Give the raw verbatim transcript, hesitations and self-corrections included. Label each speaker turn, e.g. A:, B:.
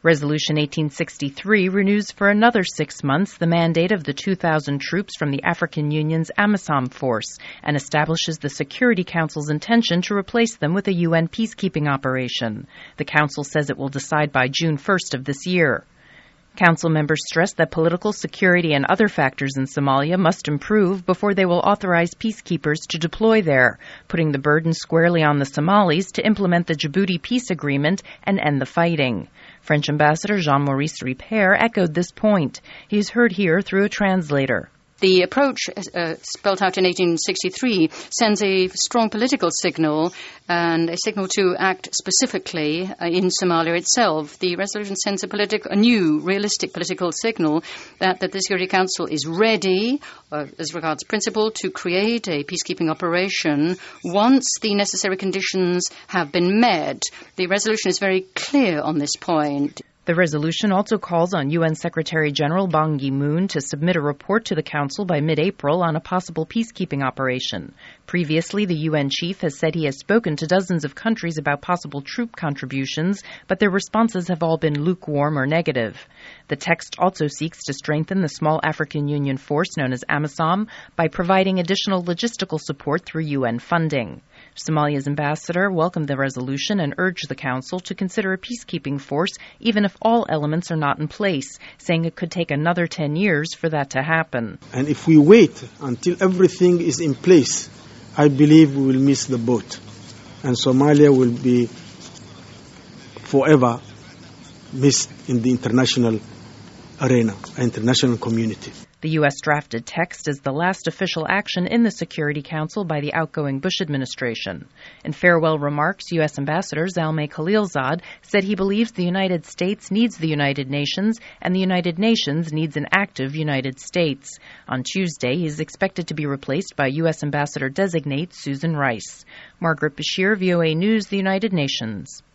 A: Resolution eighteen sixty-three renews for another six months the mandate of the two thousand troops from the African Union's AMISOM force and establishes the Security Council's intention to replace them with a U N peacekeeping operation. The Council says it will decide by June first of this year. Council members stress that political security and other factors in Somalia must improve before they will authorize peacekeepers to deploy there, putting the burden squarely on the Somalis to implement the Djibouti peace agreement and end the fighting. French Ambassador Jean-Maurice Ripert echoed this point. He is heard here through a translator.
B: The approach uh, spelled out in eighteen sixty-three sends a strong political signal and a signal to act specifically uh, in Somalia itself. The resolution sends a, politi- a new, realistic political signal that, that the Security Council is ready, uh, as regards principle, to create a peacekeeping operation once the necessary conditions have been met. The resolution is very clear on this point.
A: The resolution also calls on U N Secretary-General Ban Ki-moon to submit a report to the Council by mid-April on a possible peacekeeping operation. Previously, the U N chief has said he has spoken to dozens of countries about possible troop contributions, but their responses have all been lukewarm or negative. The text also seeks to strengthen the small African Union force known as AMISOM by providing additional logistical support through U N funding. Somalia's ambassador welcomed the resolution and urged the Council to consider a peacekeeping force even if all elements are not in place, saying it could take another ten years for that to happen.
C: And if we wait until everything is in place, I believe we will miss the boat. And Somalia will be forever missed in the international arena, international community.
A: The U S drafted text is the last official action in the Security Council by the outgoing Bush administration. In farewell remarks, U S Ambassador Zalmay Khalilzad said he believes the United States needs the United Nations and the United Nations needs an active United States. On Tuesday, he is expected to be replaced by U S Ambassador-designate Susan Rice. Margaret Bashir, V O A News, the United Nations.